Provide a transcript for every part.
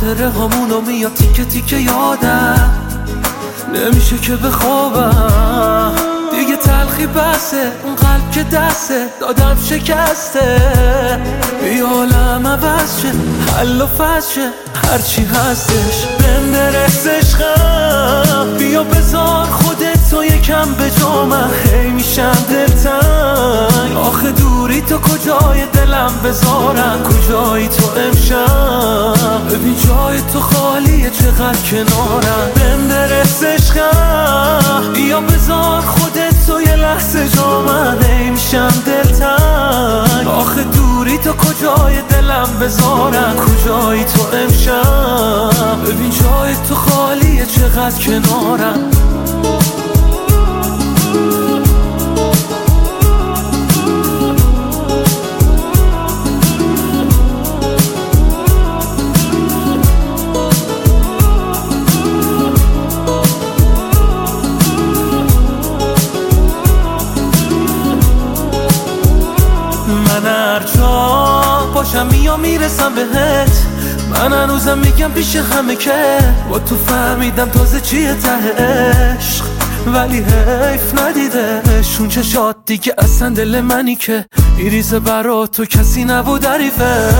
خاطره همونو میاد تیکه تیکه یادم، نمیشه که بخوابم دیگه. تلخی بسه اون قلب که دسته دادم شکسته. بیا عالم عوض شه، حل و فصل شه، هرچی هستش بهم برس عشقم. بیا بذار خودتو یکم به جا، من هی میشم دلتنگ. آخه دوری تو کجای دلم بذارم، کجایی تو امشب؟ ببین جای تو خالیه چقدر کنارم. بهم برس عشقم، بیا بذار خودتو یه لحظه جا، من هی میشم دلتنگ. آخه دوری تو کجای دلم بذارم، کجایی تو امشب؟ ببین جای تو خالیه چقدر کنارم. من هر جا باشم میرسم بهت. من هنوزم میگم پیش همه که با تو فهمیدم تازه چیه ته عشق، ولی حیف ندیدش اون چشات دیگه اصلا دل منی که میریزه برا تو کسی نبود حریفش.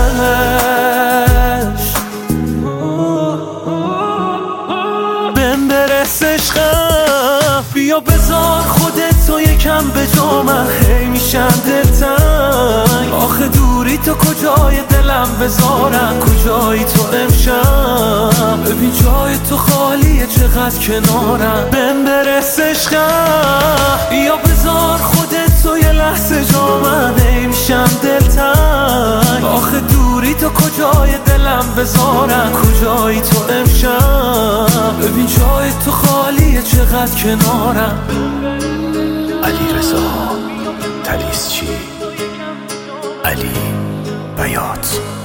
بهم برس عشقم، بیا بذار خودتو یکم به جا، من هی میشم دلتنگ. آخه دوری تو کجای دلم بذارم، کجایی تو امشب؟ ببین جای تو خالیه چقدر کنارم. بهم برس عشقم، بیا بذار خودتو یه لحظه جا، من هی میشم دلتنگ. آخه دوری تو کجای دلم بذارم، کجایی تو امشب؟ ببین جای تو خالیه چقدر کنارم. علیرضا طلیسچی، علی بیات.